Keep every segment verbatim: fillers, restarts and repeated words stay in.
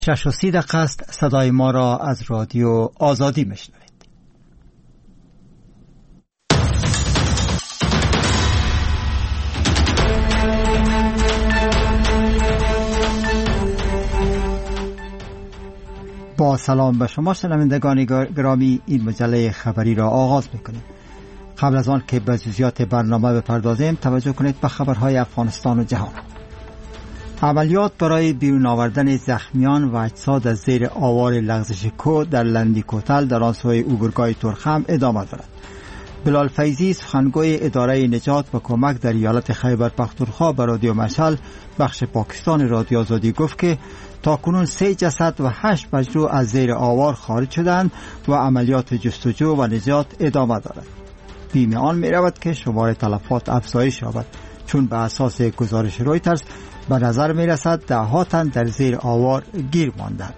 شش و سی دقیقه است. صدای ما را از رادیو آزادی میشنوید. با سلام به شما شنوندگان گرامی، این مجله خبری را آغاز میکنیم. قبل از آن که به جزئیات برنامه بپردازیم، توجه کنید به خبرهای افغانستان و جهان. عملیات برای بیرون آوردن زخمیان و اجساد از زیر آوار لغزش کوه در لندی کوتل در آن سوی اوبرگاه ترخم ادامه دارد. بلال فیضی، سخنگوی اداره نجات و کمک در ایالت خیبر پختونخوا به رادیو مشعل بخش پاکستان رادیو آزادی گفت که تاکنون سه جسد و هشت مجروح از زیر آوار خارج شدند و عملیات جستجو و نجات ادامه دارد. بیم آن می رود که شمار تلفات افزایش یابد، چون به اساس گزارش رویترز به نظر می رسد ده ها تن در زیر آوار گیر ماندند.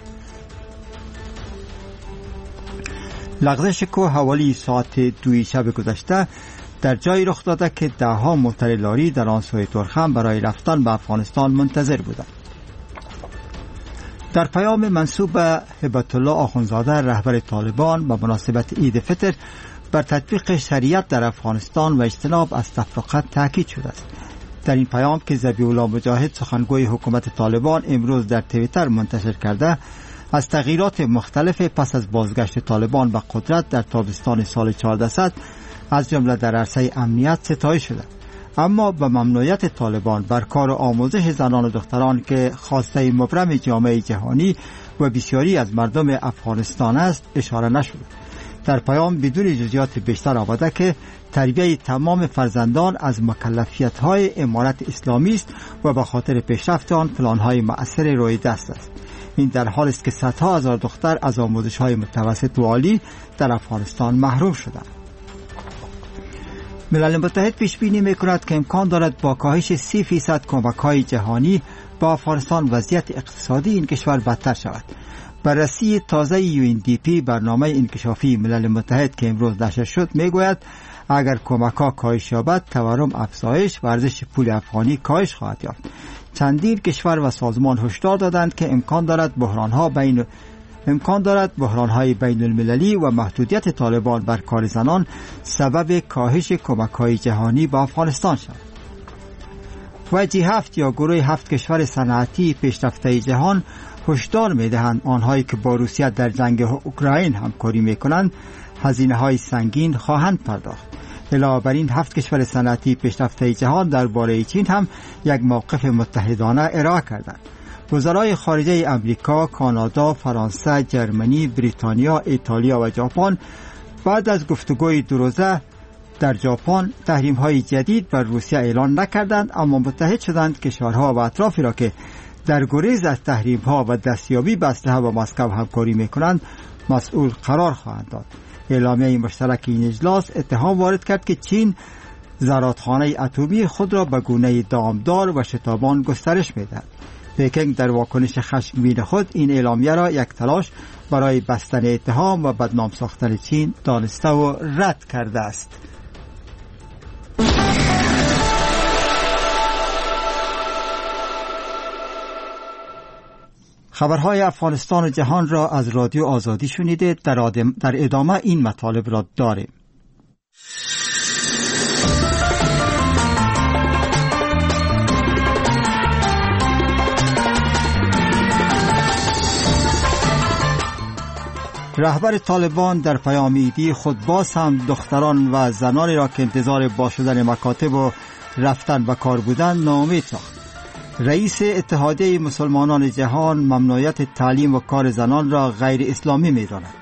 لغزش کوه حوالی ساعت دوی شب گذشته در جایی رخ داده که ده ها موتر لاری در آن سوی ترخم برای رفتن به افغانستان منتظر بودند. در پیام منسوب به هبت الله آخوندزاده رهبر طالبان به مناسبت عید فطر بر تطبیق شریعت در افغانستان و اجتناب از تفرقه تاکید شده است. در این پیام که ذبیح الله مجاهد سخنگوی حکومت طالبان امروز در توییتر منتشر کرده، از تغییرات مختلف پس از بازگشت طالبان به قدرت در تابستان سال چهاردهصد از جمله در عرصه امنیت ستایش شده، اما به ممنوعیت طالبان بر کار و آموزش زنان و دختران که خواسته مبرم جامعه جهانی و بسیاری از مردم افغانستان است اشاره نشد. در پیام بدون جزئیات بیشتر آورده که تربیت تمام فرزندان از مکلفیت‌های امارت اسلامی است و به خاطر پیشرفت آن پلان‌های مؤثر روی دست است. این در حالی است که صدها هزار دختر از آموزش‌های متوسط و عالی در افغانستان محروم شدند. ملل متحد پیش بینی می‌کند که امکان دارد با کاهش سی فیصد کمک‌های جهانی با افغانستان وضعیت اقتصادی این کشور بدتر شود. بررسی تازه یو ان دی پی برنامه انکشافی ملل متحد که امروز نشر شد میگوید اگر کمک‌ها کاهش یابد تورم افزایش و ارزش پول افغانی کاهش خواهد یافت. چندین کشور و سازمان هشدار دادند که امکان دارد بحران‌ها بین امکان دارد بحران‌های بین المللی و محدودیت طالبان بر کار زنان سبب کاهش کمک‌های جهانی به افغانستان شود. و جی هفت یا گروه هفت کشور صنعتی پیشرفته جهان هشدار می‌دهند آنهایی که با روسیه در جنگ اوکراین همکاری می‌کنند هزینه‌های سنگین خواهند پرداخت. علاوه بر این هفت کشور صنعتی پیشرفته جهان درباره چین هم یک موقف متحدانه ارائه کردند. وزرای خارجه امریکا، کانادا، فرانسه، جرمنی، بریتانیا، ایتالیا و ژاپن بعد از گفتگوی دو روزه در ژاپن تحریم‌های جدید بر روسیه اعلان نکردند، اما متحد شدند کشورها و اطرافی را که در گریز از تحریم‌ها و دستیابی به اسلحه با مسکو همکاری می‌کنند مسئول قرار خواهند داد. اعلامیه مشترک این اجلاس اتهام وارد کرد که چین زرادخانه اتمی خود را به گونه دامدار و شتابان گسترش می‌دهد. پکینگ در واکنش خشمگین خود این اعلامیه را یک تلاش برای بستن اتهام و بدنام ساختن چین دانسته و رد کرده است. خبرهای افغانستان و جهان را از رادیو آزادی شنیده. در, در ادامه این مطالب را داریم. رهبر طالبان در پیام عیدی خود باز هم دختران و زنانی را که انتظار باز شدن مکاتب و رفتن به کار بودند ناامید ساخت. رئیس اتحادیه مسلمانان جهان ممنوعیت تعلیم و کار زنان را غیر اسلامی می‌داند.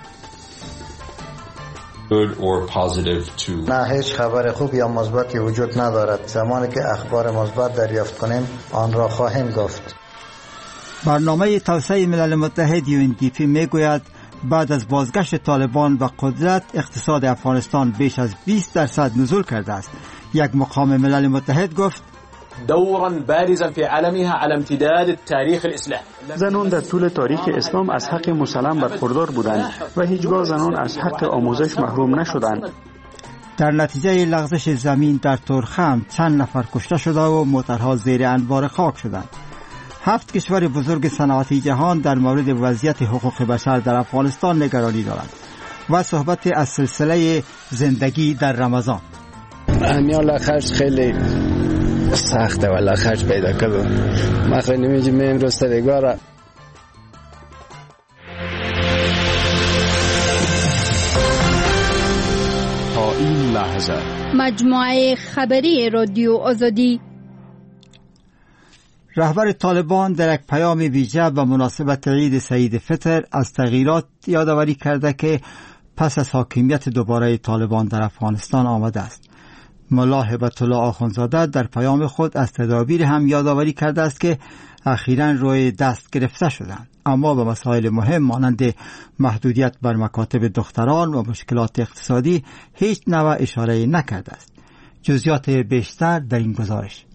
نه، هیچ خبر خوب یا مثبتی وجود ندارد. زمانی که اخبار مثبت دریافت کنیم آن را خواهیم گفت. برنامه توسعه ملل متحد یو ان دی پی میگوید بعد از بازگشت طالبان به قدرت اقتصاد افغانستان بیش از بیست درصد نزول کرده است. یک مقام ملل متحد گفت دورا بارزا في عالمها على امتداد التاريخ الاسلامي. زنان در طول تاریخ اسلام از حق مسلم برخوردار بودند و هیچگاه زنان از حق آموزش محروم نشدند. در نتیجه لغزش زمین در ترخم چند نفر کشته شده و موترها زیر انبار خاک شدند. هفت کشور بزرگ صنعتی جهان در مورد وضعیت حقوق بشر در افغانستان نگرانی دارند. و صحبت از سلسله زندگی در رمضان. همین لخش خیلی سخته و لخش پیدا کردم. ما خیلی نمیجیم این رستگاره. تا این لحظه مجموعه خبری رادیو آزادی. رهبر طالبان در یک پیام ویژه و مناسبت عید سعید فطر از تغییرات یادآوری کرده که پس از حاکمیت دوباره طالبان در افغانستان آمده است. ملا هبت الله آخوندزاده در پیام خود از تدابیر هم یادآوری کرده است که اخیراً روی دست گرفته شدند، اما به مسائل مهم مانند محدودیت بر مکاتب دختران و مشکلات اقتصادی هیچ نوع اشاره نکرده است. جزئیات بیشتر در این گزارش.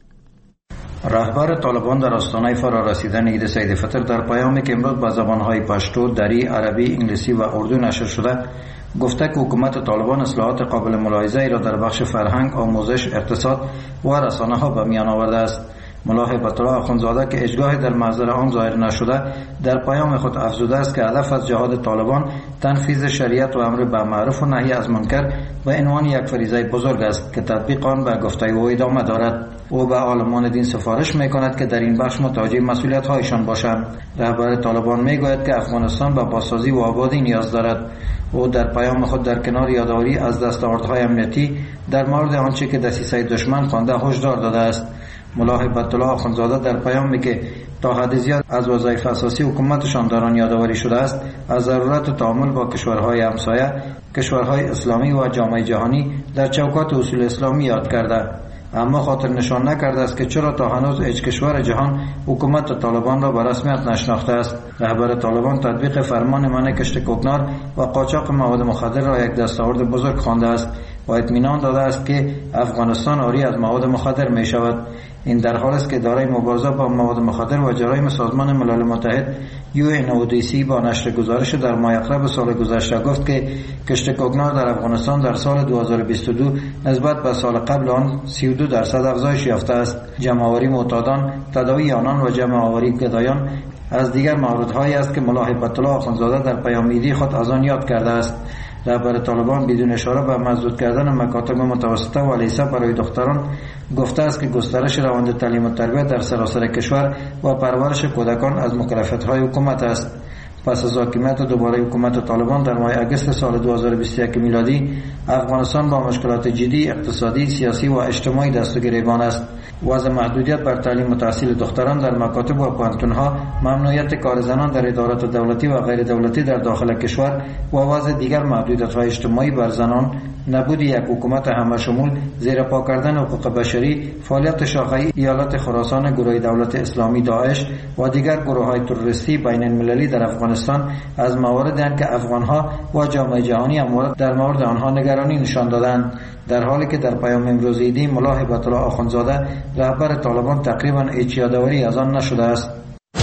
رهبر طالبان در آستانه فرارسیدن عید سعید فطر در پیامی که امروز با زبانهای پشتو، دری، عربی، انگلیسی و اردو نشر شده گفته که حکومت طالبان اصلاحات قابل ملاحظه‌ای را در بخش فرهنگ، آموزش، اقتصاد و رسانه‌ها به میان آورده است. ملا هبت الله آخوندزاده که هیچگاه در محضر آن ظاهر نشده در پیام خود افزوده است که هدف از جهاد طالبان تنفیذ شریعت و امر به معروف و نهی از منکر به عنوان یک فریضه بزرگ است که تطبیق آن به گفته او ادامه دارد. او به عالمان دین سفارش می‌کند که در این بخش متوجه مسئولیت‌هایشان باشند. رهبر طالبان می‌گوید که افغانستان به بازسازی و آبادی نیاز دارد. او در پیام خود در کنار یادآوری از دستاوردهای امنیتی در مورد آنچه که دسیسه دشمن خوانده هشدار داده است. ملا هبت الله آخوندزاده در پیامی که تا حد زیاد از وظایف اساسی حکومتشان در آن یادآوری شده است، از ضرورت تعامل با کشورهای همسایه، کشورهای اسلامی و جامعه جهانی در چوکات اصول اسلامی یاد کرده، اما خاطر نشان نکرده است که چرا تا هنوز هیچ کشور جهان حکومت طالبان را به رسمیت نشناخته است. رهبر طالبان تطبیق فرمان منع کشت کوکنار و قاچاق مواد مخدر را یک دستاورد بزرگ خوانده است و اطمینان داده است که افغانستان عاری از مواد مخدر می شود. این در حالی است که اداره مبارزه با مواد مخدر و جرایم سازمان ملل متحد یو ان او دی سی با نشر گزارش در ماه اکتبر سال گذشته گفت که کشت کوکنار در افغانستان در سال دو هزار و بیست و دو نسبت به سال قبل آن سی و دو درصد افزایش یافته است. جمع‌آوری معتادان، تداوی آنان و جمع‌آوری گدایان از دیگر موردهایی است که ملا هبت الله آخوندزاده در پیام عیدی خود از آن یاد کرده است. رهبر طالبان بدون اشاره به مسدود کردن مکاتب متوسطه و لیسه برای دختران گفته است که گسترش روند تعلیم و تربیت در سراسر کشور و پرورش کودکان از مکلفیت‌های حکومت است. پس از حاکمیت دوباره حکومت طالبان در ماه اگست سال دو هزار و بیست و یک میلادی، افغانستان با مشکلات جدی اقتصادی، سیاسی و اجتماعی دست و گریبان است. وضع محدودیت بر تعلیم و تحصیل دختران در مکاتب و پوهنتون‌ها، ممنوعیت کار زنان در ادارات دولتی و غیر دولتی در داخل کشور و وضع دیگر محدودیت‌های اجتماعی بر زنان، نبود یک حکومت همه شمول، زیر پا کردن حقوق بشری، فعالیت شاخه‌ای ایالت خراسان گروه دولت اسلامی داعش و دیگر گروه‌های تروریستی بین المللی در افغانستان از مواردی هستند که افغان‌ها و جامعه جهانی هم در مورد آنها نگرانی نشان دادند. در حالی که در پیام امروز عیدی ملا هبت الله آخوندزاده رهبر طالبان تقریبا هیچ یادآوری از آن نشده است.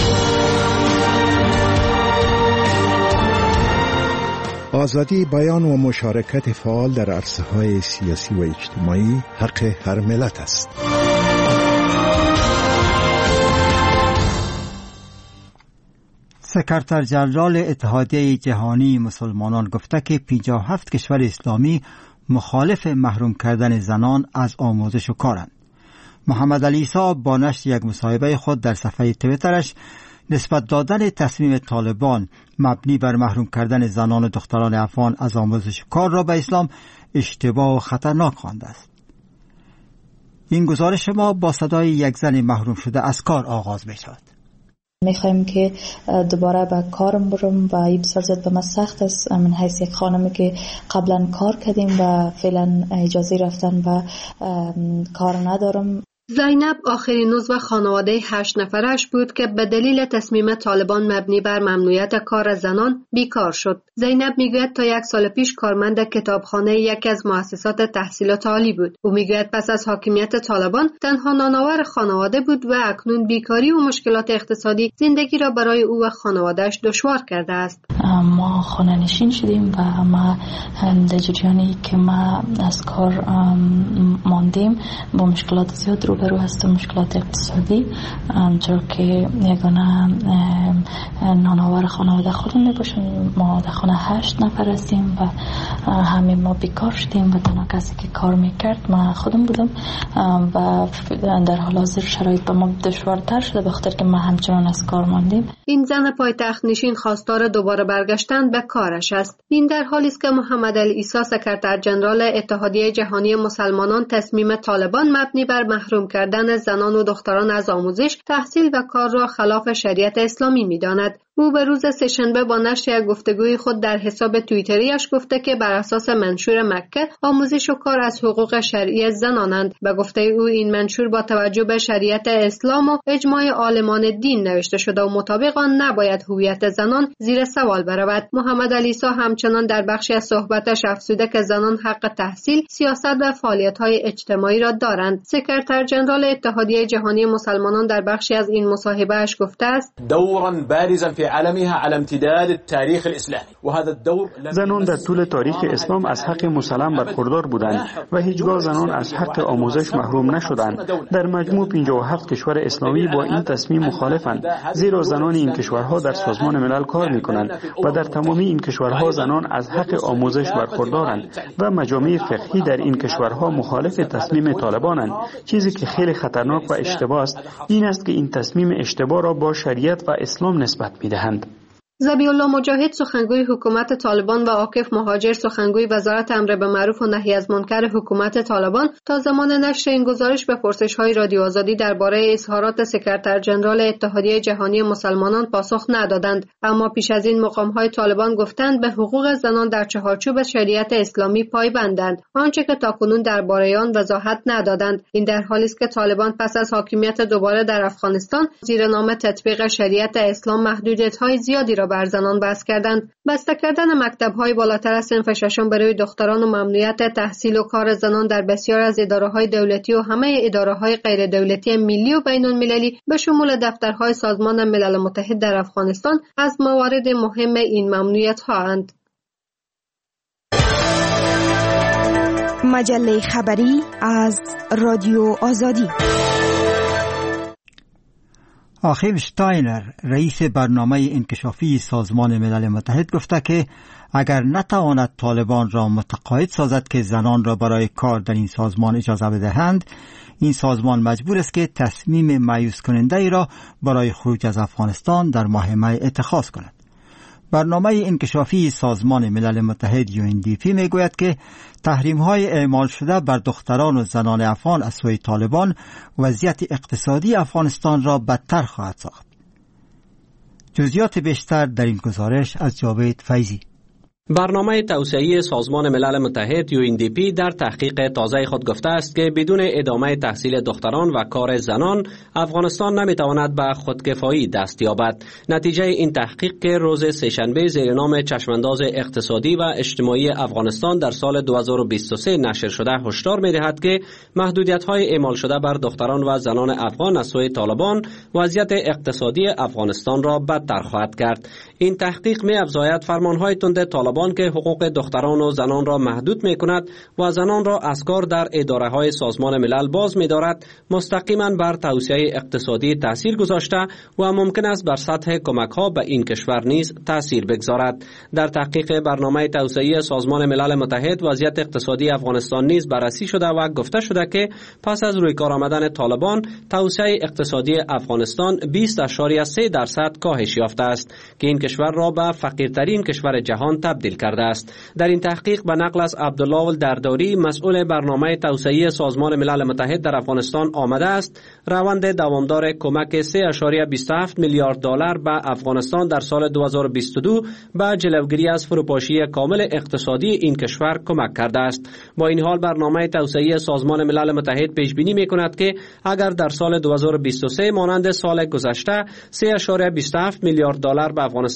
آزادی بیان و مشارکت فعال در عرصه‌های سیاسی و اجتماعی حق هر ملت است. سکرتر جنرال اتحادیه جهانی مسلمانان گفته که پنجاه و هفت کشور اسلامی مخالف محروم کردن زنان از آموزش و کارند. محمد علی عیسی با نشر یک مصاحبه خود در صفحه تویترش نسبت دادن تصمیم طالبان مبنی بر محروم کردن زنان و دختران افغان از آموزش و کار را به اسلام اشتباه و خطرناک خوانده است. این گزارش ما با صدای یک زن محروم شده از کار آغاز می شود. میخوایم که دوباره به کارم برم و این بسیار زیاد به من سخت است من حیث یک خانمی که قبلا کار کردیم و فعلا اجازه رفتن و کار ندارم. زینب آخرین عضو خانواده هشت نفرش بود که به دلیل تصمیم طالبان مبنی بر ممنوعیت کار زنان بیکار شد. زینب میگوید تا یک سال پیش کارمند کتابخانه یکی از مؤسسات تحصیلات عالی بود. او میگوید پس از حاکمیت طالبان تنها نانآور خانواده بود و اکنون بیکاری و مشکلات اقتصادی زندگی را برای او و خانواده‌اش دشوار کرده است. ما خانه نشین شدیم و ما در جریانی که ما از کار ماندیم با مشکلات زیاد رو روبرو هستیم مشکلات اقتصادی، چرا که یگانه نانآور خانواده خودم میباشیم. ما در خانه هشت نفر هستیم و همه ما بیکار شدیم و تنها کسی که کار میکرد ما خودم بودم و در حال حاضر شرایط به ما دشوارتر شده به خاطر که ما همچنان از کار ماندیم. این زن پایتخت نشین خواستار دوباره برگشتن به کارش است. این در حالی است که محمد علی عیسی سکرتر ژنرال اتحادیه جهانی مسلمانان تصمیم طالبان مبنی بر محروم کردن زنان و دختران از آموزش، تحصیل و کار را خلاف شریعت اسلامی می‌داند. او به روز سه‌شنبه با نشر یک گفتگوی خود در حساب توییتریش گفته که بر اساس منشور مکه آموزش و کار از حقوق شرعی زنانند. به گفته او این منشور با توجه به شریعت اسلام و اجماع عالمان دین نوشته شده و مطابق آن نباید هویت زنان زیر سوال برود. محمد علی عیسی همچنان در بخشی از صحبتش افزوده که زنان حق تحصیل، سیاست و فعالیت‌های اجتماعی را دارند. سکرتر ژنرال اتحادیه جهانی مسلمانان در بخشی از این مصاحبه‌اش گفته است: دورا بارزا فی علمها على امتداد التاريخ الاسلامي و هذا الدور زنان در طول تاریخ اسلام از حق مسلم برخوردار بودند و هیچگاه زنان از حق آموزش محروم نشدند. در مجموع پنجاه و هفت کشور اسلامی با این تصمیم مخالفند، زیرا زنان این کشورها در سازمان ملل کار می‌کنند و در تمامی این کشورها زنان از حق آموزش برخوردارند و مجامع فقهی در این کشورها مخالف تصمیم طالبانند. چیزی که خیلی خطرناک و اشتباه است این است که این تصمیم اشتباه را با شریعت و اسلام نسبت می‌دهند. ذبیح الله مجاهد سخنگوی حکومت طالبان و عاکف مهاجر سخنگوی وزارت امر به معروف و نهی از منکر حکومت طالبان تا زمان نشر این گزارش به پرسش‌های رادیو آزادی درباره اظهارات سکرتر ژنرال اتحادیه جهانی مسلمانان پاسخ ندادند، اما پیش از این مقام‌های طالبان گفتند به حقوق زنان در چهارچوب شریعت اسلامی پایبندند، آنچه که تاکنون درباره آن وضاحت ندادند. این در حالی است که طالبان پس از حاکمیت دوباره در افغانستان زیر نام تطبیق شریعت اسلام محدودیت‌های زیادی را بر زنان بس کردند. بسته کردن مکتب‌های بالاتر از صنف ششم برای دختران و ممنوعیت تحصیل و کار زنان در بسیار از اداره‌های دولتی و همه اداره‌های غیر دولتی ملی و بین‌المللی به شمول دفترهای سازمان ملل متحد در افغانستان از موارد مهم این ممنوعیت‌ها اند. مجله خبری از رادیو آزادی. آخیم شتاینر رئیس برنامه انکشافی سازمان ملل متحد گفته که اگر نتواند طالبان را متقاعد سازد که زنان را برای کار در این سازمان اجازه بدهند، این سازمان مجبور است که تصمیم مایوس کننده ای را برای خروج از افغانستان در ماه می اتخاذ کند. برنامه انکشافی سازمان ملل متحد یو ان دی پی می گوید که تحریم های اعمال شده بر دختران و زنان افغان از سوی طالبان وضعیت اقتصادی افغانستان را بدتر خواهد ساخت. جزئیات بیشتر در این گزارش از جاوید فیضی. برنامه توسعه‌ای سازمان ملل متحد یو ان دی پی در تحقیق تازه خود گفته است که بدون ادامه تحصیل دختران و کار زنان افغانستان نمیتواند به خودکفایی دست یابد. نتیجه این تحقیق که روز سه‌شنبه زیر نام چشمانداز اقتصادی و اجتماعی افغانستان در سال دو هزار و بیست و سه نشر شده هشدار می‌دهد که محدودیت‌های اعمال شده بر دختران و زنان افغان از سوی طالبان وضعیت اقتصادی افغانستان را بدتر خواهد کرد. این تحقیق می‌افزاید فرمان‌های تند طالبان که حقوق دختران و زنان را محدود می کند و زنان را از کار در اداره های سازمان ملل باز می دارد مستقیما بر توسعه اقتصادی تاثیر گذاشته و ممکن است بر سطح کمک ها به این کشور نیز تاثیر بگذارد. در تحقیق برنامه توسعه‌ای سازمان ملل متحد وضعیت اقتصادی افغانستان نیز بررسی شده و گفته شده که پس از روی کار آمدن طالبان توسعه اقتصادی افغانستان بیست اشاریه سه درصد کاهش یافته است که این کشور را به فقیرترین کشور جهان تبدیل کرده است. در این تحقیق به نقل از عبدالله الدرداری مسئول برنامه توسعه‌ای سازمان ملل متحد در افغانستان آمده است روند دوامدار کمک سه اشاریه بیست و هفت میلیارد دلار به افغانستان در سال دو هزار و بیست و دو به جلوگیری از فروپاشی کامل اقتصادی این کشور کمک کرده است. با این حال برنامه توسعه‌ای سازمان ملل متحد پیش بینی می‌کند که اگر در سال دو هزار و بیست و سه مانند سال گذشته سه اشاریه بیست و هفت میلیارد دلار به افغانستان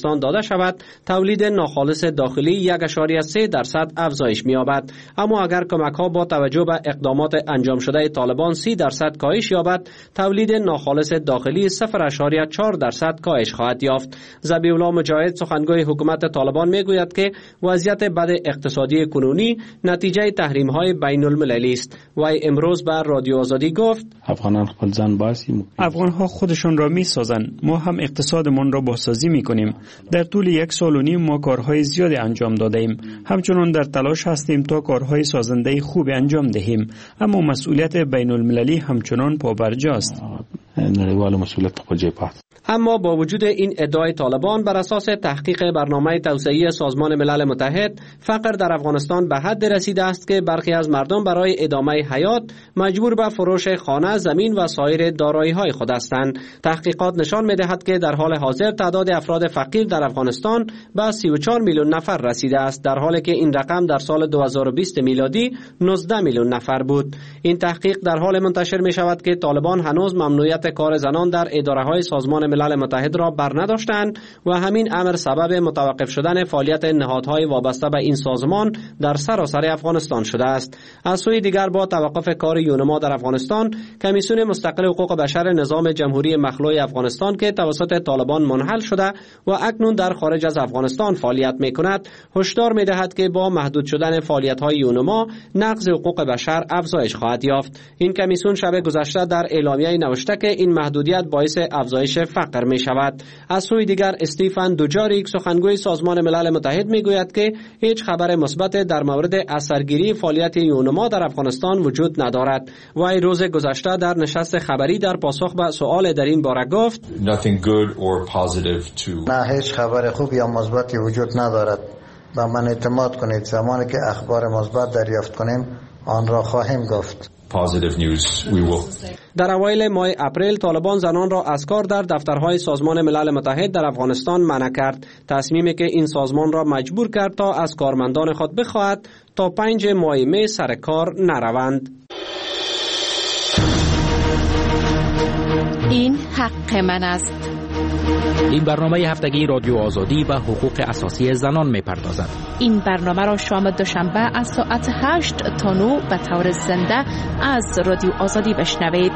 افغانستان داده شود، تولید ناخالص داخلی یک ممیز سه درصد افزایش می‌یابد. اما اگر کمک‌ها با توجه به اقدامات انجام شده طالبان سی درصد کاهش یابد، تولید ناخالص داخلی صفر ممیز چهار درصد کاهش خواهد یافت. ذبیح الله مجاهد سخنگوی حکومت طالبان میگوید که وضعیت بد اقتصادی کنونی نتیجه تحریم‌های بین المللی است. و امروز به رادیو آزادی گفت افغانان خپل ځان باسي، افغان‌ها خودشون را می‌سازند، ما هم اقتصادمان را بازسازی می‌کنیم. در طول یک سال و نیم ما کارهای زیادی انجام دادیم. همچنان در تلاش هستیم تا کارهای سازنده خوب انجام دهیم، اما مسئولیت بین المللی همچنان پابرجاست. نړیواله مسئولیت په جیب است. اما با وجود این ادعای طالبان، بر اساس تحقیق برنامه توسعه‌ای سازمان ملل متحد، فقر در افغانستان به حد رسیده است که برخی از مردم برای ادامه حیات مجبور به فروش خانه، زمین و سایر دارایی‌های خود هستند. تحقیقات نشان می‌دهد که در حال حاضر تعداد افراد فقیر در افغانستان به سی و چهار میلیون نفر رسیده است، در حالی که این رقم در سال دو هزار و بیست میلادی نوزده میلیون نفر بود. این تحقیق در حال منتشر می‌شود که طالبان هنوز ممنوعیت کار زنان در اداره‌های سازمان ملل متحد را برنداشتند و همین امر سبب متوقف شدن فعالیت نهادهای وابسته به این سازمان در سراسر افغانستان شده است. از سوی دیگر با توقف کار یونما در افغانستان، کمیسیون مستقل حقوق بشر نظام جمهوری مخلوع افغانستان که توسط طالبان منحل شده و اکنون در خارج از افغانستان فعالیت می‌کند، هشدار می‌دهد که با محدود شدن فعالیت‌های یونما نقض حقوق بشر افزایش خواهد یافت. این کمیسیون شب گذشته در اعلامیه نوشته که این محدودیت باعث افزایش فقر می شود. از سوی دیگر استیفن دوجاریک سخنگوی سازمان ملل متحد می گوید که هیچ خبر مثبت در مورد اثرگیری فعالیت یونما در افغانستان وجود ندارد. وی روز گذشته در نشست خبری در پاسخ به سؤال در این باره گفت نه، هیچ خبر خوب یا مثبتی وجود ندارد. به من اعتماد کنید، زمانی که اخبار مثبت دریافت کنیم آن را خواهیم گفت. در اوایل ماه اپریل طالبان زنان را از کار در دفترهای سازمان ملل متحد در افغانستان منع کرد، تصمیمی که این سازمان را مجبور کرد تا از کارمندان خود بخواهد تا پنج ماه می سر کار نروند. این حق من است. این برنامه هفتگی رادیو آزادی و حقوق اساسی زنان می‌پردازد. این برنامه را شام دوشنبه از ساعت هشت تا نه به طور زنده از رادیو آزادی بشنوید.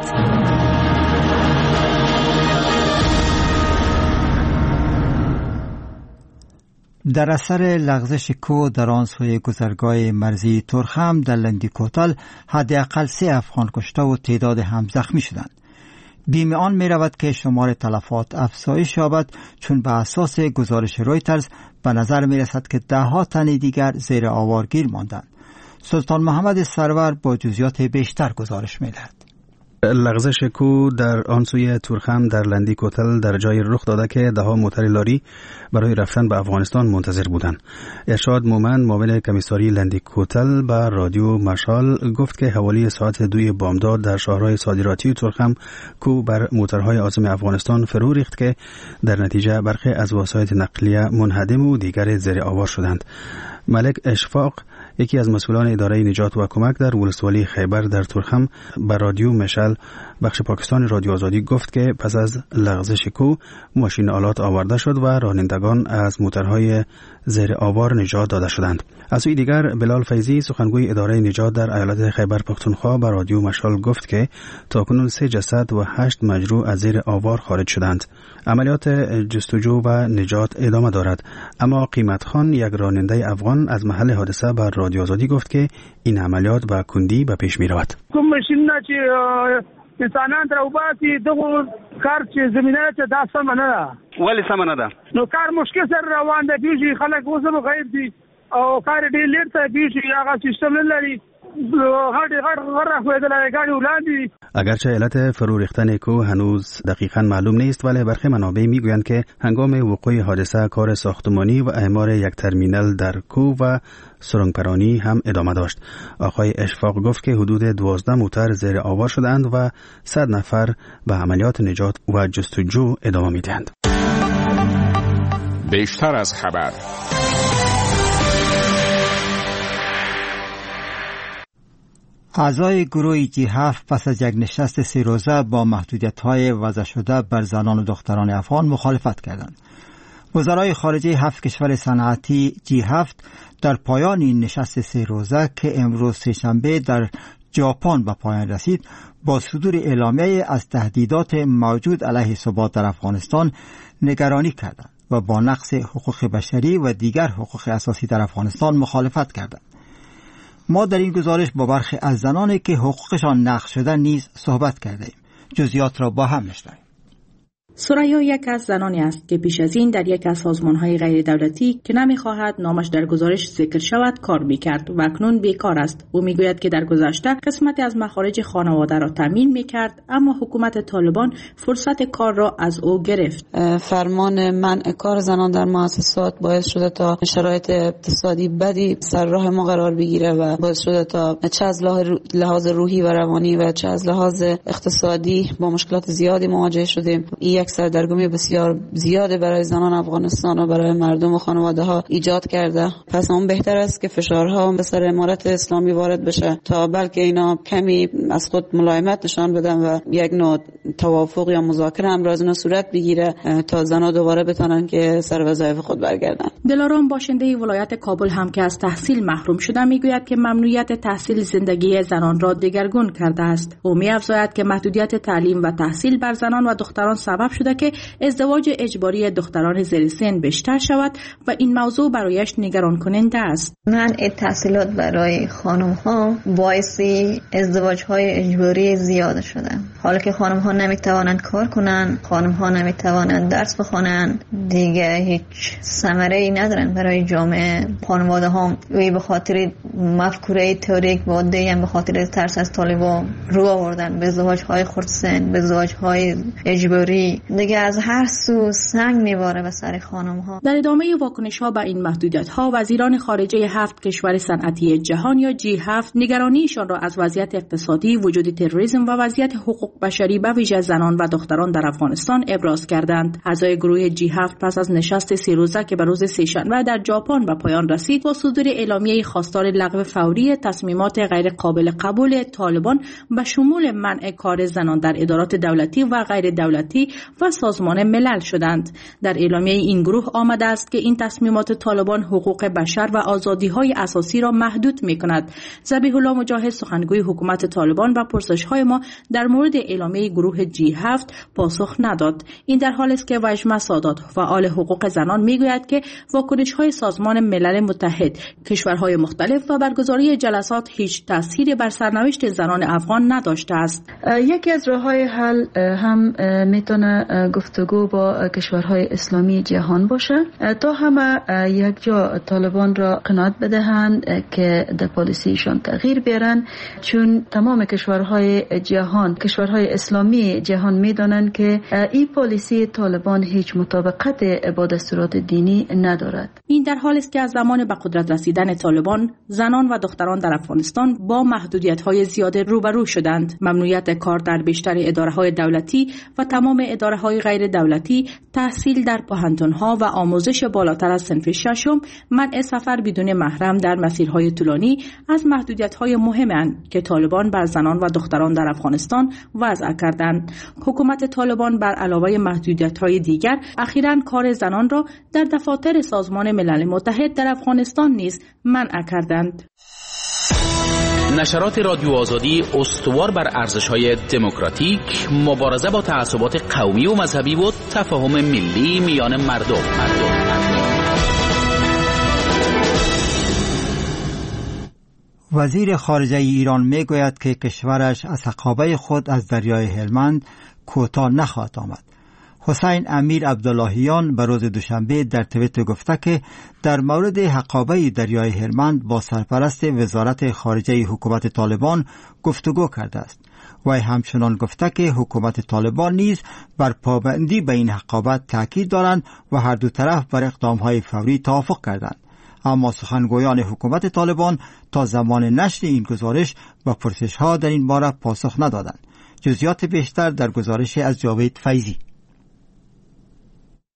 در اثر لغزش کوه در آن سوی گذرگاه مرزی ترخم در لندی کوتل حداقل سه افغان کشته و تعداد هم زخمی شدند. بیم آن می رود که شمار تلفات افزایش یابد، چون به اساس گزارش رویترز به نظر می رسد که ده ها تن دیگر زیر آوار گیر ماندند. سلطان محمد سرور با جزئیات بیشتر گزارش می دهد. لغزش کوه در آن سوی تورخم در لندی کوتل در جای رخ داده که ده ها موتر لاری برای رفتن به افغانستان منتظر بودند. ارشاد مومند معاون کمیساری لندی کوتل به رادیو مشال گفت که حوالی ساعت دوی بامداد در شهرهای صادراتی تورخم کوه بر موترهای عازم افغانستان فرو ریخت که در نتیجه برخی از وسایط نقلیه منهدم و دیگر زیر آوار شدند. ملک اشفاق، یکی از مسئولان اداره نجات و کمک در ولسوالی خیبر در تورخم، به رادیو مشل بخش پاکستان رادیو آزادی گفت که پس از لغزش کوه ماشین آلات آورده شد و رانندگان از موترهای زیر آوار نجات داده شدند. از سوی دیگر بلال فیضی سخنگوی اداره نجات در ایالت خیبر پختونخوا به رادیو مشال گفت که تاکنون سه جسد و هشت مجروح از زیر آوار خارج شدند. عملیات جستجو و نجات ادامه دارد، اما قیمت خان، یک راننده افغان، از محل حادثه به رادیو آزادی گفت که این عملیات با کندی به پیش می رود. کوم ماشین چې انسانان تر وباسي دغه کار چې زمينه ته دا سم نه ده. ولی سم نه ده؟ نو کار مشکل سره روان دی، بیږي خلک اوس به غیر دي او کار ډیر لیر ته بیږي، هغه سیستم نه لري. اگرچه علت فرو ریختن کوه هنوز دقیقاً معلوم نیست، ولی برخی منابع میگویند که هنگام وقوع حادثه کار ساختمانی و اعمار یک ترمینال در کوه و سرنگپرانی هم ادامه داشت. آقای اشفاق گفت که حدود دوازده موتر زیر آوار شدند و صد نفر به عملیات نجات و جستجو ادامه میدهند. بیشتر از خبر. اعضای گروه جی هفت پس از یک نشست سه روزه با محدودیت‌های وضع شده بر زنان و دختران افغان مخالفت کردند. وزرای خارجه هفت کشور صنعتی جی هفت در پایان این نشست سه روزه که امروز سه‌شنبه در ژاپن به پایان رسید با صدور اعلامیه از تهدیدات موجود علیه ثبات در افغانستان نگرانی کردند و با نقض حقوق بشری و دیگر حقوق اساسی در افغانستان مخالفت کردند. ما در این گزارش با برخی از زنانی که حقوقشان نقض شده نیز صحبت کردیم. جزئیات را با هم می‌شنویم. ثریا یک از زنانی است که پیش از این در یک از سازمان‌های غیر دولتی که نمی‌خواهد نامش در گزارش ذکر شود کار می‌کرد و اکنون بیکار است. او می‌گوید که در گذشته قسمتی از مخارج خانواده را تامین می‌کرد، اما حکومت طالبان فرصت کار را از او گرفت. فرمان منع کار زنان در مؤسسات باعث شده تا شرایط اقتصادی بدی سر راه ما قرار بگیره و باعث شده تا چه از لحاظ روحی و روانی و چه از لحاظ اقتصادی با مشکلات زیادی مواجه شدیم. یک سردرگمی بسیار زیاده برای زنان افغانستان و برای مردم و خانواده ها ایجاد کرده. پس اون بهتر است که فشارها به سر امارت اسلامی وارد بشه تا بلکه اینا کمی از خود ملایمت نشان بدن و یک نوع توافق یا مذاکره هم راز صورت بگیره تا زنان دوباره بتونن که سر وظایف خود برگردن. دلارام باشنده ولایت کابل هم که از تحصیل محروم شده میگوید که ممنوعیت تحصیل زندگی زنان را دگرگون کرده است. او می‌افزاید که محدودیت تعلیم و تحصیل بر زنان و دختران سبب شده که ازدواج اجباری دختران زیر سن بیشتر شود و این موضوع برایش نگران کننده است. منع تحصیلات برای خانم ها باعث ازدواج های اجباری زیاد شده. حالا که خانم ها نمیتوانند کار کنند، خانم ها نمیتوانند درس بخوانند، دیگه هیچ ثمره ای ندارن برای جامعه. خانواده ها وی به خاطر مفکوره تئوریک و عادی هم به خاطر ترس از طالبان رو آوردن به ازدواج های خردسن، به ازدواج های اجباری. دیگه از هر سو سنگ میباره به سر خانم ها. در ادامه واکنش ها به این محدودیت ها وزیران خارجه هفت کشور صنعتی جهان یا جی هفت نگرانیشان را از وضعیت اقتصادی، وجود تروریسم و وضعیت حقوق بشری به ویژه زنان و دختران در افغانستان ابراز کردند. اعضای گروه جی هفت پس از نشست سه روزه که به روز سه‌شنبه در ژاپن به پایان رسید با صدور اعلامیه خواستار لغو فوری تصمیمات غیر قابل قبول طالبان به شمول منع کار زنان در ادارات دولتی و غیر دولتی و سازمان ملل شدند. در اعلامیه این گروه آمده است که این تصمیمات طالبان حقوق بشر و آزادی‌های اساسی را محدود می‌کند. ذبیح الله مجاهد سخنگوی حکومت طالبان و پرسش‌های ما در مورد اعلامیه گروه جی هفت پاسخ نداد. این در حالی است که وجمه سادات فعال حقوق زنان می‌گوید که واکنش‌های سازمان ملل متحد، کشورهای مختلف و برگزاری جلسات هیچ تأثیری بر سرنوشت زنان افغان نداشته است. یکی از راه‌های حل هم میتونه گفتگو با کشورهای اسلامی جهان باشه تا همه یک جا طالبان را قناعت بدهند که در پالیسیشان تغییر بیارن، چون تمام کشورهای جهان، کشورهای اسلامی جهان میدانند که این پالیسی طالبان هیچ مطابقت با دستورات دینی ندارد. این در حالی است که از زمان به قدرت رسیدن طالبان زنان و دختران در افغانستان با محدودیت‌های زیاد روبرو شدند. ممنوعیت کار در بیشتر اداره‌های دولتی و تمام اداره‌های غیر دولتی، تحصیل در پوهنتون‌ها و آموزش بالاتر از صنف ششم، منع سفر بدون محرم در مسیرهای طولانی از محدودیت‌های مهمند که طالبان بر زنان و دختران در افغانستان وضع کردند. حکومت طالبان بر علاوه محدودیت‌های دیگر اخیراً کار زنان را در دفاتر سازمان ملل متحد در افغانستان نیز منع کردند. نشرات رادیو آزادی استوار بر ارزش‌های دموکراتیک، مبارزه با تعصبات قومی و مذهبی و تفاهم ملی میان مردم. وزیر خارجه ایران میگوید که کشورش از حقابه خود از دریای هلمند کوتاه نخواهد آمد. حسین امیر عبداللهیان به روز دوشنبه در توییتر گفته که در مورد حقابه دریای هلمند با سرپرست وزارت خارجه حکومت طالبان گفتگو کرده است. وی همچنان گفته که حکومت طالبان نیز بر پابندی به این حقابه تاکید دارند و هر دو طرف بر اقدامهای فوری توافق کردند. اما سخنگویان حکومت طالبان تا زمان نشر این گزارش با پرسش‌ها در این باره پاسخ ندادند. جزئیات بیشتر در گزارش از جاوید فیضی.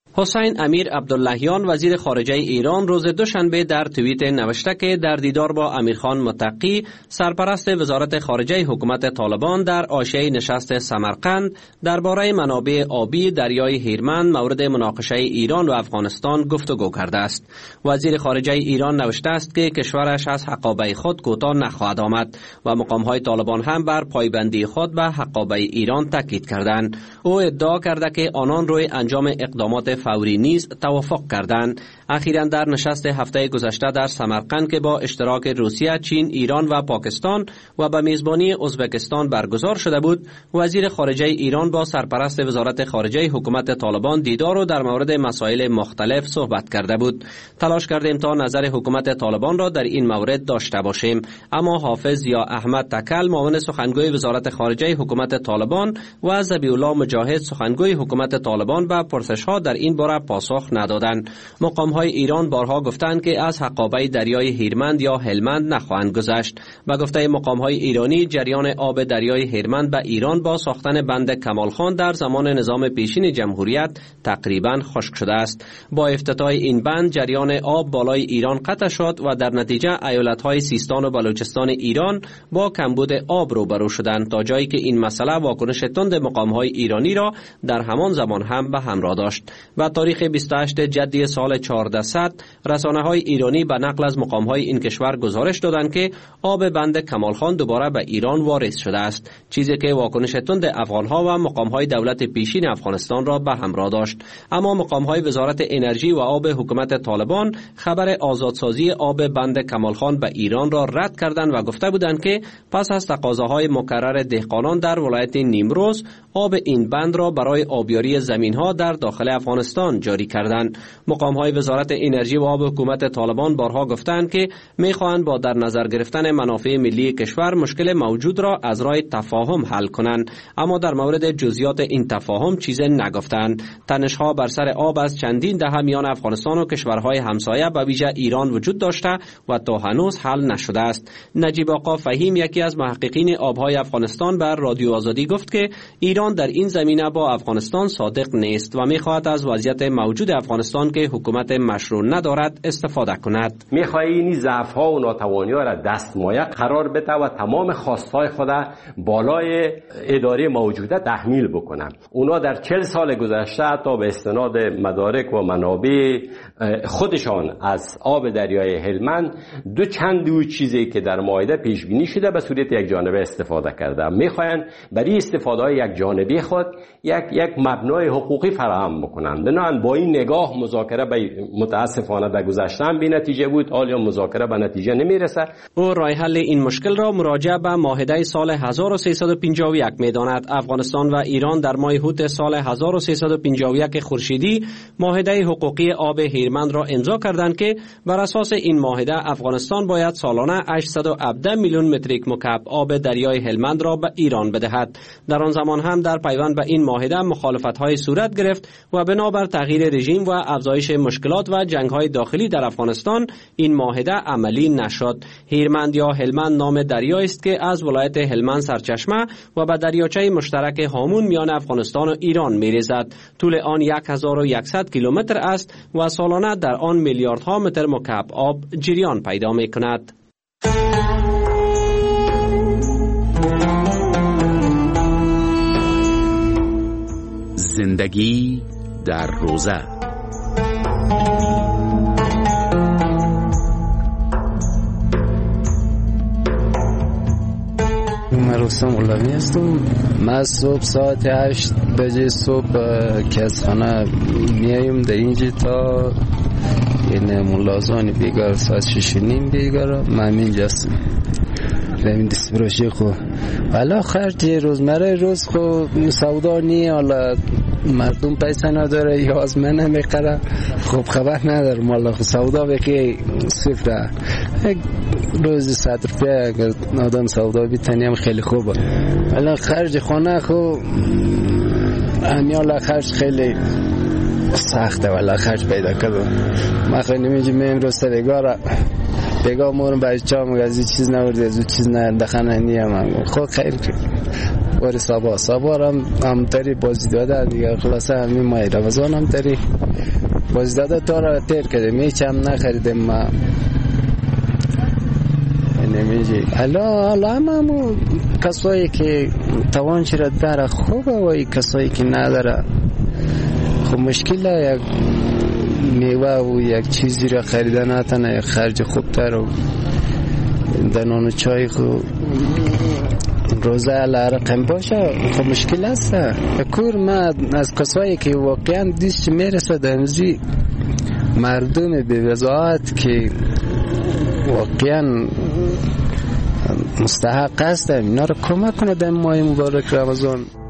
حسین امیر عبداللهیان وزیر خارجه ایران روز دوشنبه در توییت نوشته که در دیدار با امیرخان متقی سرپرست وزارت خارجه حکومت طالبان در حاشیه نشست سمرقند درباره منابع آبی دریای هیرمند مورد مناقشه ایران و افغانستان گفتگو کرده است. وزیر خارجه ایران نوشته است که کشورش از حقابه خود کوتاه نخواهد آمد و مقامهای طالبان هم بر پایبندی خود به حقابه ایران تاکید کردند. او ادعا کرده که آنان روی انجام اقدامات فوری نیز توافق کردند. اخیراً در نشست هفته گذشته در سمرقند که با اشتراک روسیه، چین، ایران و پاکستان و به میزبانی ازبکستان برگزار شده بود، وزیر خارجه ایران با سرپرست وزارت خارجه حکومت طالبان دیدار و در مورد مسائل مختلف صحبت کرده بود. تلاش کردیم تا نظر حکومت طالبان را در این مورد داشته باشیم، اما حافظ یا احمد تکل معاون سخنگوی وزارت خارجه حکومت طالبان و ذبیح الله مجاهد سخنگوی حکومت طالبان به پرسش‌ها در این باره پاسخ ندادند. مقام‌های ایران بارها گفتند که از حقابه دریای هیرمند یا هلمند نخواهند گذشت. با گفته مقام‌های ایرانی، جریان آب دریای هیرمند به ایران با ساختن بند کمالخان در زمان نظام پیشین جمهوریت تقریباً خشک شده است. با افتتاح این بند، جریان آب بالای ایران قطع شد و در نتیجه ایالت‌های سیستان و بلوچستان ایران با کمبود آب روبرو شدند، تا جایی که این مسئله واکنش تند مقام‌های ایرانی را در همان زمان هم به همراه داشت. و تاریخ بیست و هشتم جدی سال چهاردهصد رسانه‌های ایرانی به نقل از مقام‌های این کشور گزارش دادند که آب بند کمالخان دوباره به ایران وارد شده است، چیزی که واکنش تند افغان‌ها و مقام‌های دولت پیشین افغانستان را به همراه داشت. اما مقام‌های وزارت انرژی و آب حکومت طالبان خبر آزادسازی آب بند کمالخان به ایران را رد کردند و گفته بودند که پس از تقاضاهای مکرر دهقانان در ولایت نیمروز، آب این بند را برای آبیاری زمین‌ها در داخل افغانستان جاری کردند. مقام‌های وزارت انرژی و آب حکومت طالبان بارها گفتند که می‌خواهند با در نظر گرفتن منافع ملی کشور مشکل موجود را از راه تفاهم حل کنند، اما در مورد جزئیات این تفاهم چیزی نگفتند. تنش‌ها بر سر آب از چندین دهه میان افغانستان و کشورهای همسایه به ویژه ایران وجود داشته و تا هنوز حل نشده است. نجیب آقا فهیم، یکی از محققین آب‌های افغانستان، بر رادیو آزادی گفت که ایران در این زمینه با افغانستان صادق نیست و می‌خواهد از وضعیت موجود افغانستان که حکومت مشروع ندارد استفاده کند. می‌خواهد این ضعف‌ها و ناتوانی‌ها را دستمایه قرار بده و تمام خواست‌های خود بالای اداره موجوده تحمیل بکنند. اونا در چهل سال گذشته تا به استناد مدارک و منابع خودشان از آب دریای هلمند دو چند دو چیزی که در مائده پیش بینی شده به صورت یک جانبه استفاده کرده. می‌خواهند برای استفاده یک جانبی خود یک یک مبنای حقوقی فراهم بکنند. بنابراین با این نگاه مذاکره به متاسفانه در گذشته هم بی نتیجه بود، حالا مذاکره به نتیجه نمیرسه. او راه حل این مشکل را مراجعه به معاهده سال هزار و سیصد و پنجاه و یک می‌داند. افغانستان و ایران در ماه هوت سال هزار و سیصد و پنجاه و یک خورشیدی معاهده حقوقی آب هیرمند را امضا کردند که بر اساس این معاهده افغانستان باید سالانه هشتصد و هفده میلیون متریک مکعب آب دریای هلمند را به ایران بدهد. در آن زمان هم در پیوند به این معاهده مخالفت‌های صورت گرفت و بنابر تغییر رژیم و افزایش مشکلات و جنگ‌های داخلی در افغانستان این معاهده عملی نشد. هیرمند یا هلمند نام دریایی است که از ولایت هلمند سرچشمه و به دریاچه مشترک هامون میان افغانستان و ایران می‌ریزد. طول آن هزار و صد کیلومتر است و سالانه در آن میلیاردها متر مکعب آب جریان پیدا می‌کند. زندگی در روزه. من رستم غلامی هستم. من صبح ساعت هشت بجه صبح که از خانه میایم در اینجا تا این ملازان بیگار ساعت شش و نیم بیگار من اینجا هستم. همین دست بروشی خو والا خرج روزمره روز خو سودا نیه، حالا مردم پیسه نداره یا از من نمیخره، خب خبر ندارم، والا خو سودا بکی صفره. روزی صد روپیه اگر آدم سودا بیتنیم خیلی خوبه. الان خرج خانه خو همیالا خرج خیلی سخته، والا خرج پیدا کردم. ما خیلی نمیجیم امروز سرگاره بگاه مورم بچه ها مگه از این چیز نورده از این چیز نه دخنه نیم هم خود خیر که باری سابا سابا هم هم تری بازی داده دیگه خلاصه همین مای رمضان هم تری بازی داده تا را تیر کرده میچه هم نخریدیم ما نمیجی حالا حالا هم همون کسایی که توانچی را داره خوبه و ای کسایی که نداره خب مشکله یک میوه و یک چیزی را خریدن نتنه یک خرج خوبتر و دنان و چای خب روزه لرقم باشه خب مشکل است کور ما از کسایی که واقعا دیست میرسه دنزی مردم بی‌وضاحت که واقعا مستحق هستن اینا رو کمک کنه در ماه مبارک رمضان.